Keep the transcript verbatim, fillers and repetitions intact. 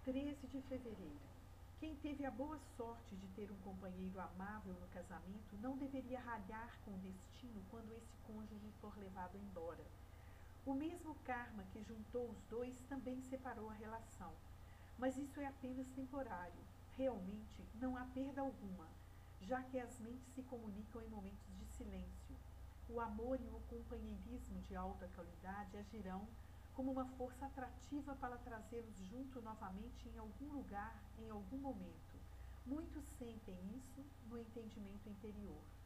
treze de fevereiro. Quem teve a boa sorte de ter um companheiro amável no casamento não deveria ralhar com o destino quando esse cônjuge for levado embora. O mesmo karma que juntou os dois também separou a relação. Mas isso é apenas temporário. Realmente não há perda alguma, já que as mentes se comunicam em momentos de silêncio. O amor e o companheirismo de alta qualidade agirão como uma força atrativa para trazê-los junto novamente em algum lugar, em algum momento. Muitos sentem isso no entendimento interior.